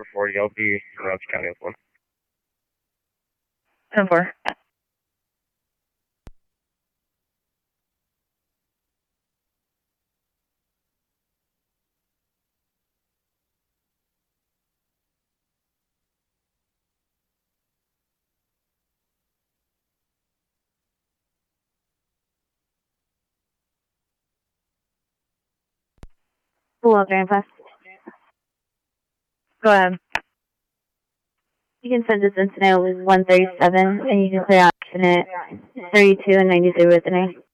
for 40. I'll be around County with 1. 10-4. Hello, Grandpa. Go ahead. You can send us incident with 137, and you can clear out incident 32 and 93 with the name.